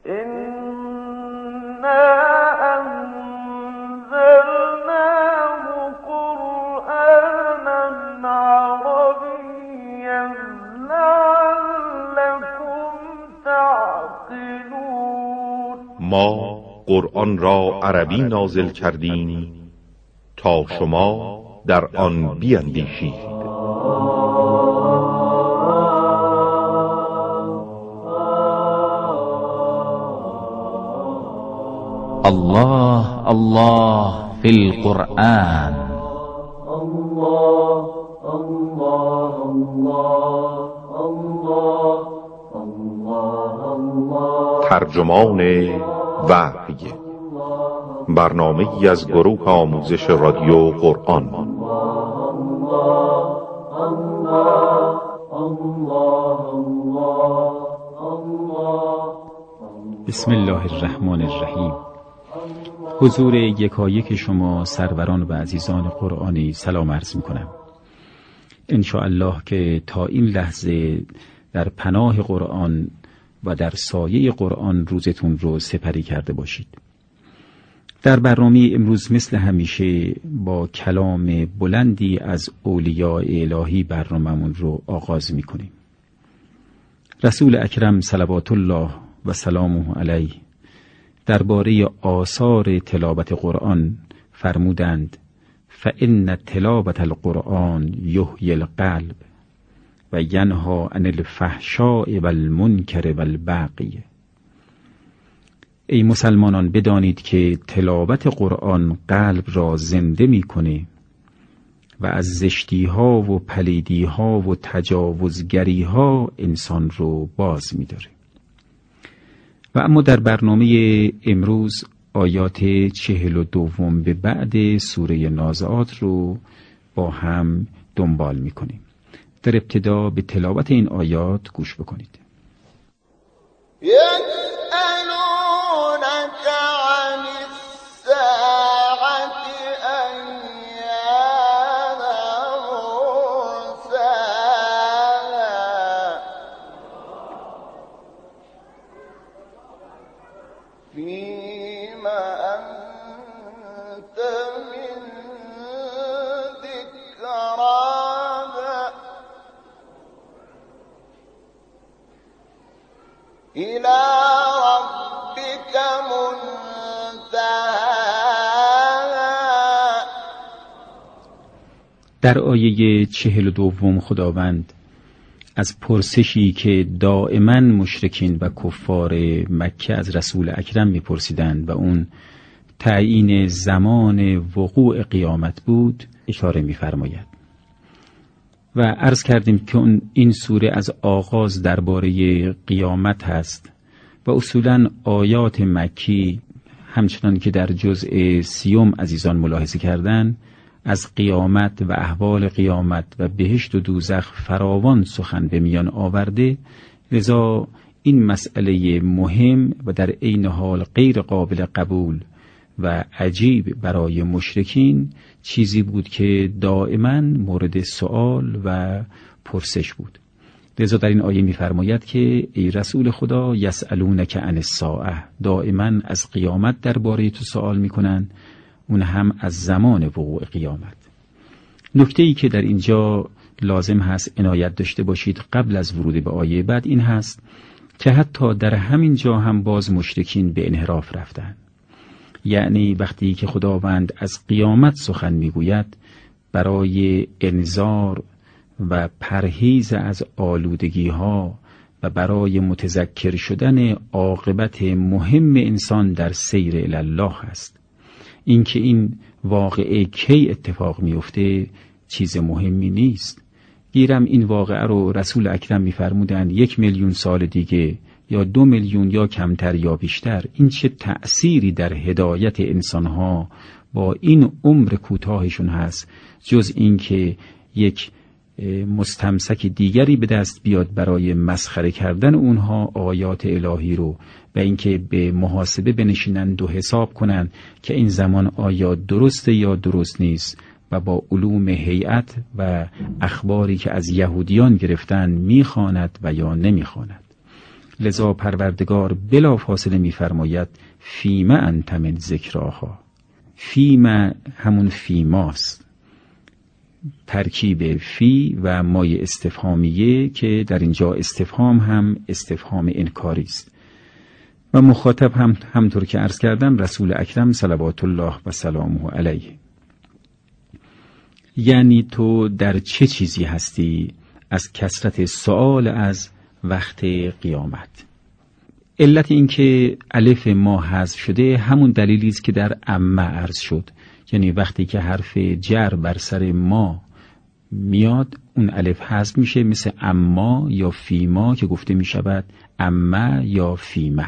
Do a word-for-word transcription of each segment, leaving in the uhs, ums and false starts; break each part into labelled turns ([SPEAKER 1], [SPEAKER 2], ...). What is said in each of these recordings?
[SPEAKER 1] ما قرآن را عربی نازل کردیم تا شما در آن بیندیشید.
[SPEAKER 2] الله الله فی القرآن.
[SPEAKER 3] الله الله الله الله الله.
[SPEAKER 1] ترجمان وحی، برنامه ای از گروه آموزش رادیو قرآن.
[SPEAKER 4] بسم الله الرحمن الرحیم. حضور یکایک شما سروران و عزیزان قرآنی سلام عرض میکنم. انشاءالله که تا این لحظه در پناه قرآن و در سایه قرآن روزتون رو سپری کرده باشید. در برنامه امروز مثل همیشه با کلام بلندی از اولیاء الهی برنامه‌مون رو آغاز میکنیم. رسول اکرم صلوات الله و سلامه علیه درباره آثار تلاوت قرآن فرمودند: فإن تلاوت القرآن یحیی القلب و ینها عن الفحشاء و المنکر و البغی. ای مسلمانان، بدانید که تلاوت قرآن قلب را زنده میکنه و از زشتی ها و پلیدی ها و تجاوزگری ها انسان رو باز میداره. و اما در برنامه امروز آیات چهل و دوم به بعد سوره نازعات رو با هم دنبال میکنیم. در ابتدا به تلاوت این آیات گوش بکنید.
[SPEAKER 5] یسألونک عن الساعة ایان مرساها فیم انت من ذکرها إلى ربك منتهاها.
[SPEAKER 4] در آیه چهل و دوم خداوند از پرسشی که دائما مشرکین و کفار مکه از رسول اکرم میپرسیدند و اون تعیین زمان وقوع قیامت بود اشاره میفرماید. و عرض کردیم که این سوره از آغاز درباره قیامت هست و اصولاً آیات مکی همچنان که در جزء سیوم عزیزان ملاحظه کردن از قیامت و احوال قیامت و بهشت و دوزخ فراوان سخن به میان آورده، لذا این مسئله مهم و در عین حال غیر قابل قبول و عجیب برای مشرکین چیزی بود که دائما مورد سوال و پرسش بود. لذا در این آیه می‌فرماید که ای رسول خدا یسألونک عن الساعه، دائما از قیامت درباره تو سوال میکنن، اون هم از زمان وقوع قیامت. نکته‌ای که در اینجا لازم هست عنایت داشته باشید قبل از ورود به آیه بعد این هست که حتی در همین جا هم باز مشرکین به انحراف رفتن. یعنی وقتی که خداوند از قیامت سخن میگوید برای انذار و پرهیز از آلودگی ها و برای متذکر شدن عاقبت مهم انسان در سیر الی الله است. اینکه این واقعه کی اتفاق میفته چیز مهمی نیست. گیرم این واقعه رو رسول اکرم میفرمودند یک میلیون سال دیگه یا دو میلیون یا کمتر یا بیشتر، این چه تأثیری در هدایت انسانها با این عمر کوتاهشون هست جز این که یک مستمسک دیگری به دست بیاد برای مسخره کردن اونها آیات الهی رو و اینکه به محاسبه بنشینند و حساب کنند که این زمان آیا درسته یا درست نیست و با علوم هیئت و اخباری که از یهودیان گرفتن میخواند و یا نمیخواند. لذا پروردگار بلا فاصله می‌فرماید فیما انت من ذکراها. فیما همون فیماست، ترکیب فی و مای استفهامیه که در اینجا استفهام هم استفهام انکاری است و مخاطب هم همطور که عرض کردم رسول اکرم صلوات الله و سلامه علیه. یعنی تو در چه چیزی هستی از کثرت سؤال از وقت قیامت؟ علت این که الف ما حذف شده همون دلیلی است که در اما عرض شد، یعنی وقتی که حرف جر بر سر ما میاد اون الف حذف میشه، مثل اما یا فیما که گفته میشود اما یا فیما.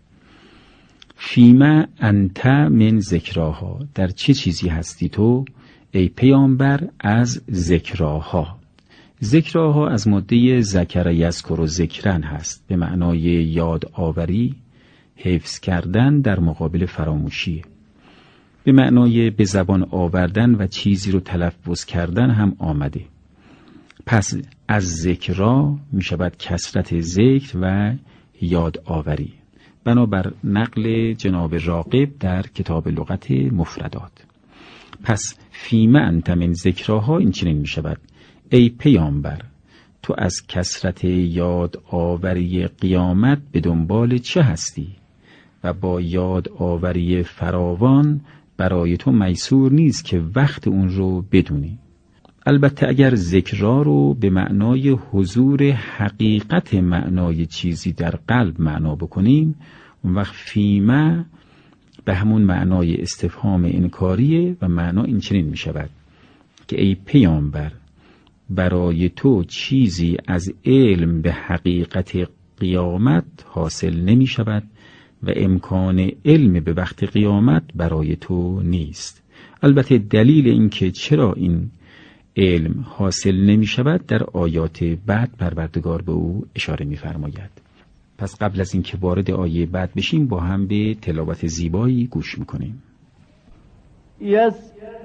[SPEAKER 4] فیما انت من ذکراها، در چه چیزی هستی تو ای پیامبر از ذکراها. ذکراها از ماده ذکر یذکر و ذکرن هست، به معنای یاد آوری، حفظ کردن در مقابل فراموشی، به معنای به زبان آوردن و چیزی رو تلفظ کردن هم آمده. پس از ذکرا می شود کثرت ذکر و یاد آوری، بنابر نقل جناب راغب در کتاب لغت مفردات. پس فیما انت من ذکراها این چنین می شود ای پیامبر تو از کثرت یاد آوری قیامت به دنبال چه هستی و با یاد آوری فراوان برای تو میسور نیست که وقت اون رو بدونی. البته اگر ذکرا رو به معنای حضور حقیقت معنای چیزی در قلب معنا بکنیم، اون وقت فیما به همون معنای استفهام انکاریه و معنا این چنین می شود که ای پیامبر برای تو چیزی از علم به حقیقت قیامت حاصل نمی شود و امکان علم به وقت قیامت برای تو نیست. البته دلیل این که چرا این علم حاصل نمی شود در آیات بعد پروردگار به او اشاره می فرماید. پس قبل از این که وارد آیه بعد بشیم با هم به تلاوت زیبایی گوش میکنیم.
[SPEAKER 3] يسألونك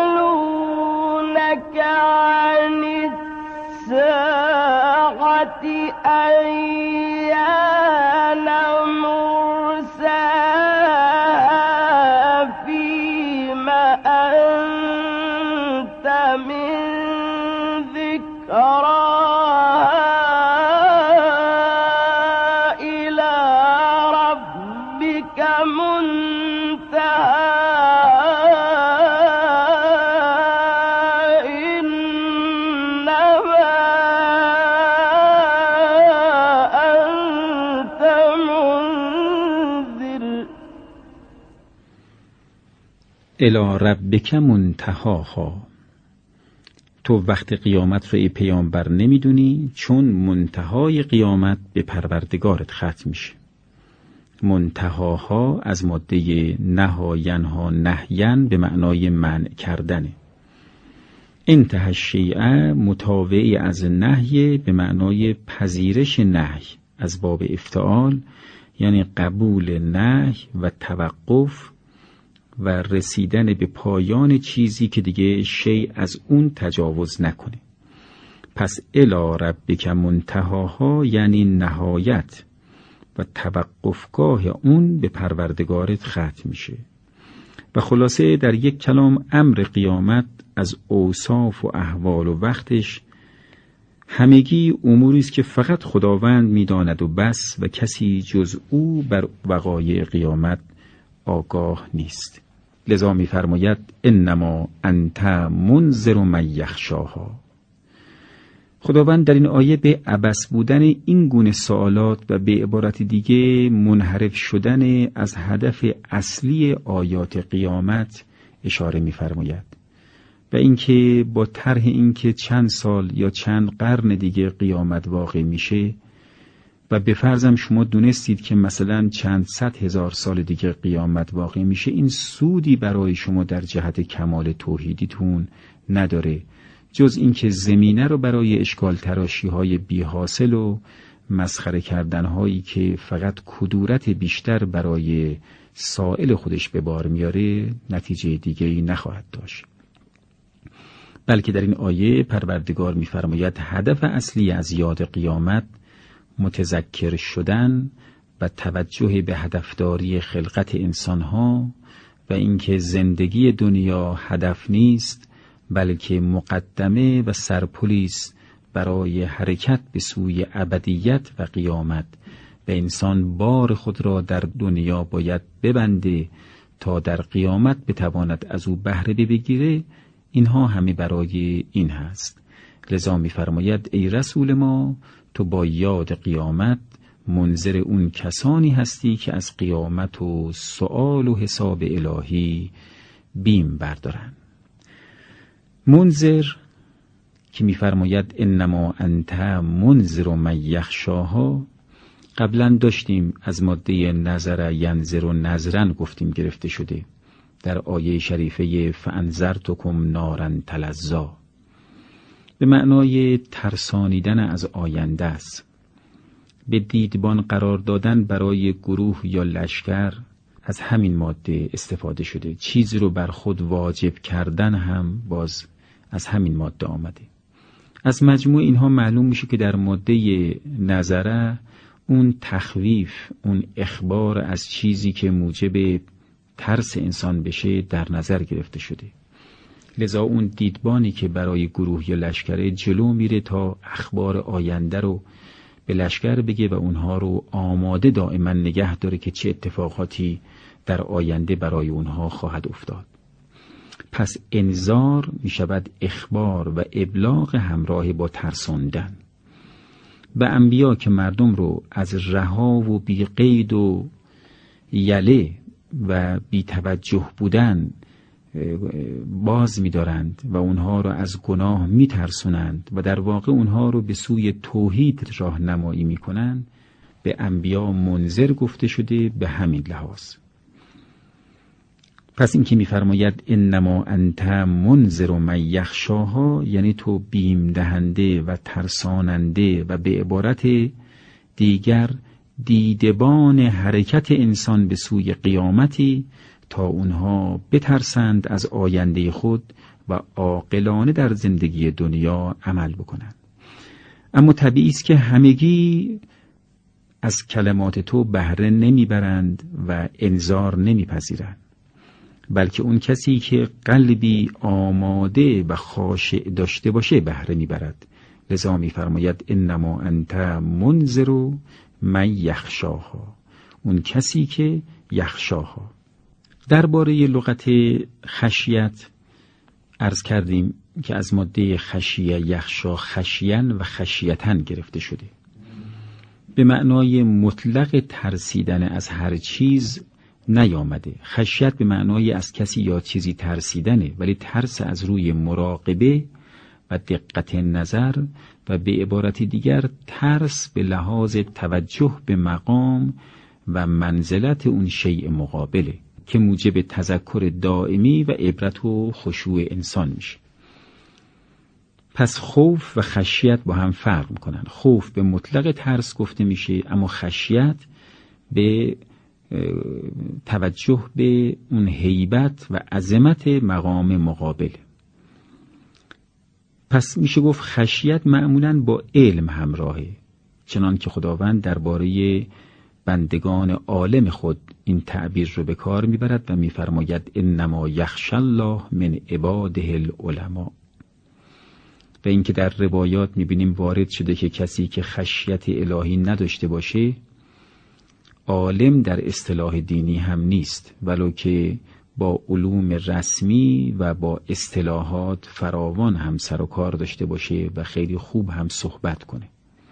[SPEAKER 3] عن الساعة أيان مرساها فيما أنت من ذكراها إلى ربك منتهاها
[SPEAKER 4] الی ربک منتهاها. تو وقت قیامت رو ای پیامبر نمیدونی چون منتهای قیامت به پروردگارت ختم میشه. منتهاها از ماده نها ینها نهین به معنای منع کردنه. انتهى الشیء متابع از نهی به معنای پذیرش نهی از باب افتعال، یعنی قبول نهی و توقف و رسیدن به پایان چیزی که دیگه شیء از اون تجاوز نکنه. پس الی ربک منتهاها یعنی نهایت و توقفگاه اون به پروردگارت ختم میشه. و خلاصه در یک کلام امر قیامت از اوصاف و احوال و وقتش همگی اموری است که فقط خداوند میداند و بس و کسی جز او بر وقایع قیامت آگاه نیست. لذا می‌فرماید انما انت منذر من یخشاها. خداوند در این آیه به عبث بودن این گونه سوالات و به عبارت دیگه منحرف شدن از هدف اصلی آیات قیامت اشاره می‌فرماید و اینکه با طرح اینکه چند سال یا چند قرن دیگه قیامت واقع میشه و به فرضم شما دونستید که مثلا چند صد هزار سال دیگه قیامت واقع میشه، این سودی برای شما در جهت کمال توحیدیتون نداره جز اینکه زمینه رو برای اشکال تراشی های بی حاصل و مسخره کردن هایی که فقط کدورت بیشتر برای سائل خودش به بار میاره نتیجه دیگه‌ای نخواهد داشت. بلکه در این آیه پروردگار می‌فرماید هدف اصلی از یاد قیامت متذکر شدن و توجه به هدفداری خلقت انسانها و اینکه زندگی دنیا هدف نیست بلکه مقدمه و سرپلی است برای حرکت به سوی ابدیت و قیامت و انسان بار خود را در دنیا باید ببنده تا در قیامت بتواند از او بهره بگیره. اینها همه برای این هست. لذا می‌فرماید ای رسول ما، تو با یاد قیامت منذر اون کسانی هستی که از قیامت و سؤال و حساب الهی بیم بردارن. منذر که می‌فرماید انما انت منذر من یخشاها، قبلا داشتیم از ماده نظر ینظر و نظرن گفتیم گرفته شده در آیه شریفه فانذرتکم نارا تلظی، به معنای ترسانیدن از آینده است. به دیدبان قرار دادن برای گروه یا لشکر از همین ماده استفاده شده. چیزی رو بر خود واجب کردن هم باز از همین ماده آمده. از مجموع اینها معلوم میشه که در ماده نظره اون تخویف، اون اخبار از چیزی که موجب ترس انسان بشه در نظر گرفته شده. لذا اون دیدبانی که برای گروه یا لشکر جلو میره تا اخبار آینده رو به لشکر بگه و اونها رو آماده دائما نگه داره که چه اتفاقاتی در آینده برای اونها خواهد افتاد. پس انذار می شود اخبار و ابلاغ همراه با ترساندن. و انبیا که مردم رو از رها و بی قید و یله و بی توجه بودن باز می دارند و اونها رو از گناه می ترسونند و در واقع اونها رو به سوی توحید راهنمایی می کنند، به انبیا منذر گفته شده به همین لحاظ. پس این که می فرماید انما انت منذر من یخشاها، یعنی تو بیم دهنده و ترساننده و به عبارت دیگر دیدبان حرکت انسان به سوی قیامتی تا اونها بترسند از آینده خود و عاقلانه در زندگی دنیا عمل بکنند. اما طبیعی است که همگی از کلمات تو بهره نمیبرند و انذار نمیپذیرند، بلکه اون کسی که قلبی آماده و خاشع داشته باشه بهره میبرد. لذا میفرماید انما انت منذر من یخشاها، اون کسی که یخشاها. درباره لغت خشیت عرض کردیم که از ماده خشیه یخشا خشین و خشیتن گرفته شده. به معنای مطلق ترسیدن از هر چیز نیامده. خشیت به معنای از کسی یا چیزی ترسیدنه، ولی ترس از روی مراقبه و دقت نظر و به عبارت دیگر ترس به لحاظ توجه به مقام و منزلت اون شیء مقابله که موجب تذکر دائمی و عبرت و خشوع انسان میشه. پس خوف و خشیت با هم فرق میکنن. خوف به مطلق ترس گفته میشه، اما خشیت به توجه به اون هیبت و عظمت مقام مقابل. پس میشه گفت خشیت معمولاً با علم همراهه، چنان که خداوند درباره بندگان عالم خود این تعبیر رو به کار میبرد و میفرماید انما یخشی الله من عباده العلماء. و اینکه در روایات میبینیم وارد شده که کسی که خشیت الهی نداشته باشه عالم در اصطلاح دینی هم نیست، ولو که با علوم رسمی و با اصطلاحات فراوان هم سر و کار داشته باشه و خیلی خوب هم صحبت کنه.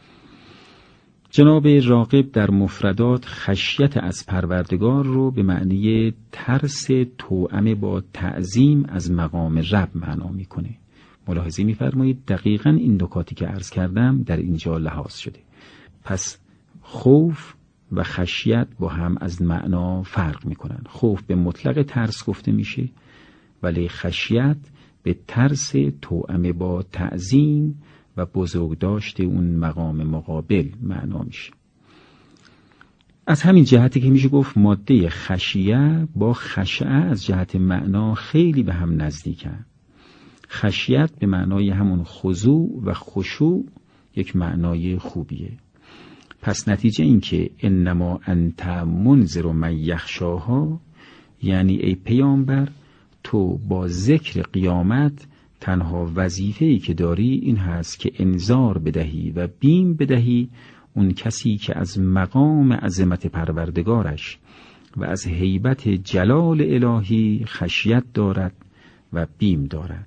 [SPEAKER 4] جناب راغب در مفردات خشیت از پروردگار رو به معنی ترس توأم با تعظیم از مقام رب معنا میکنه. ملاحظه میفرمایید دقیقاً این نکاتی که عرض کردم در اینجا لحاظ شده. پس خوف و خشیت با هم از معنا فرق میکنن. خوف به مطلق ترس گفته میشه، ولی خشیت به ترس توأم با تعظیم و بزرگداشت اون مقام مقابل معنا میشه. از همین جهتی که میشه گفت ماده خشیه با خشعه از جهت معنا خیلی به هم نزدیکن. خشیت به معنای همون خضوع و خشوع یک معنای خوبیه. پس نتیجه این که انما انت منذر من یخشاها، یعنی ای پیامبر تو با ذکر قیامت تنها وظیفه‌ای که داری این هست که انذار بدهی و بیم بدهی اون کسی که از مقام عظمت پروردگارش و از هیبت جلال الهی خشیت دارد و بیم دارد.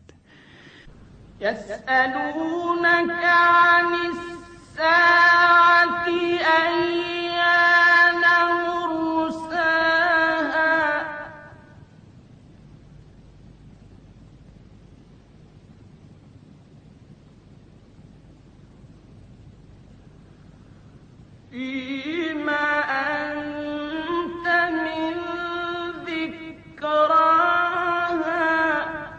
[SPEAKER 3] یسألونک عن الساعة ایان مرساها فیما انت من ذکراها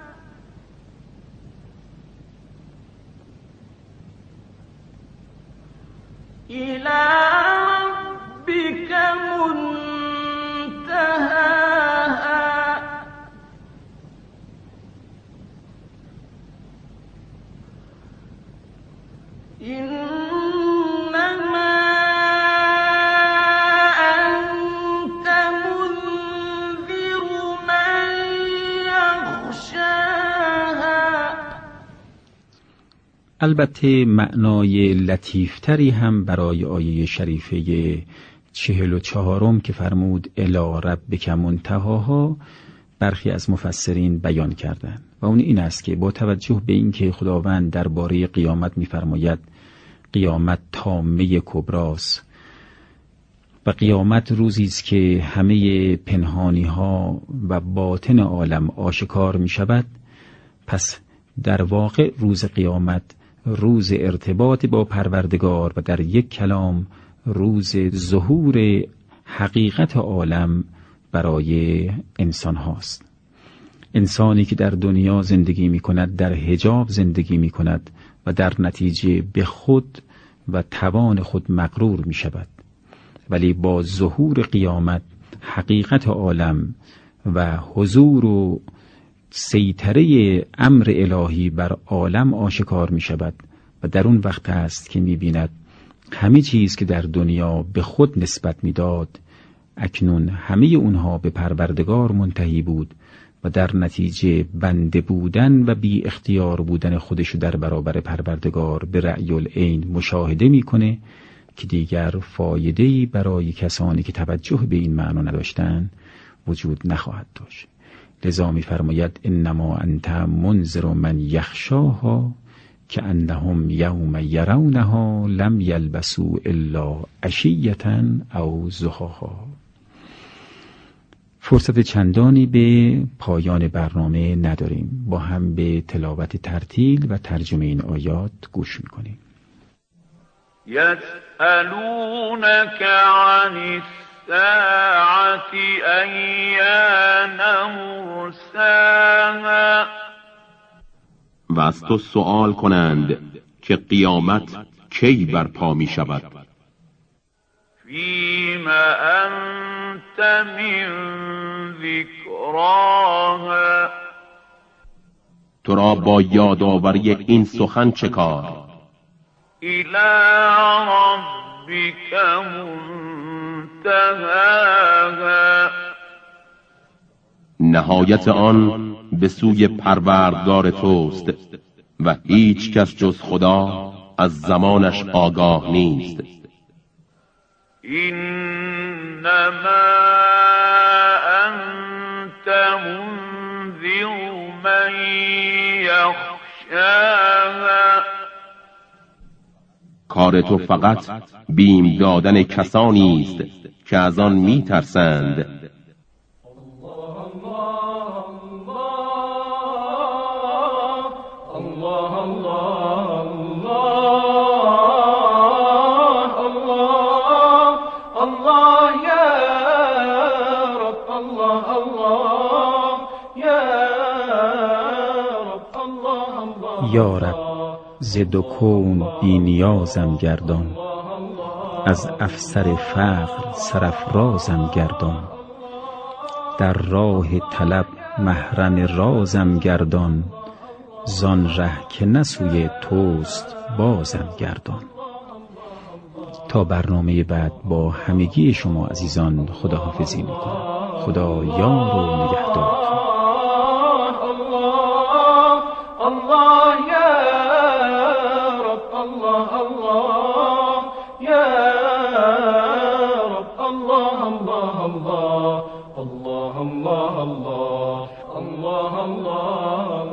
[SPEAKER 3] إلى ربك منتهاها إنما أنت منذر من يخشاها.
[SPEAKER 4] البته معنای لطیفتری هم برای آیه شریفه چهل و چهارم که فرمود الی ربک منتهاها برخی از مفسرین بیان کردند و اون این است که با توجه به این که خداوند درباره قیامت می‌فرماید قیامت تامه کبراست و قیامت روزی است که همه پنهانی‌ها و باطن عالم آشکار می‌شود، پس در واقع روز قیامت روز ارتباط با پروردگار و در یک کلام روز ظهور حقیقت عالم برای انسان هاست. انسانی که در دنیا زندگی می کند در حجاب زندگی می کند و در نتیجه به خود و توان خود مغرور می شود، ولی با ظهور قیامت حقیقت عالم و حضور و سیطره امر الهی بر عالم آشکار می شود و در اون وقت است که می بیند همه چیز که در دنیا به خود نسبت می داد اکنون همه اونها به پروردگار منتهی بود و در نتیجه بنده بودن و بی اختیار بودن خودشو در برابر پروردگار به رأی العین مشاهده می کنه که دیگر فایده‌ای برای کسانی که توجه به این معنا نداشتن وجود نخواهد داشت. لذا می فرماید انما انت منذر من یخشاها که انهم یوم یرونها لم یلبسوا الا عشیة او ضحاها. فرصت چندانی به پایان برنامه نداریم، با هم به تلاوت ترتیل و ترجمه این آیات گوش میکنیم.
[SPEAKER 6] یسألونک عن الساعة ایان مرساها،
[SPEAKER 7] و از تو سؤال کنند که قیامت کی برپا می شود.
[SPEAKER 6] فیما انت من ذکراها،
[SPEAKER 7] تو را با یادآوری این سخن چه کار؟
[SPEAKER 6] الی ربک منتهاها،
[SPEAKER 7] نهایت آن به سوی پروردگار توست و هیچ کس جز خدا از زمانش آگاه نیست.
[SPEAKER 6] انما انت منذر من یخشاها،
[SPEAKER 7] کار تو فقط بیم دادن کسانی است که از آن می ترسند.
[SPEAKER 4] یا رب ز دو کون بی نیازم گردان، از افسر فقر سرافرازم گردان، در راه طلب محرم رازم گردان، زان ره که نسوی توست بازم گردان. تا برنامه بعد با همگی شما عزیزان خداحافظی میکنم. خدا یار و نگهدارتون.
[SPEAKER 3] الله الله یا رب، الله الله یا رب، الله الله الله الله الله الله الله الله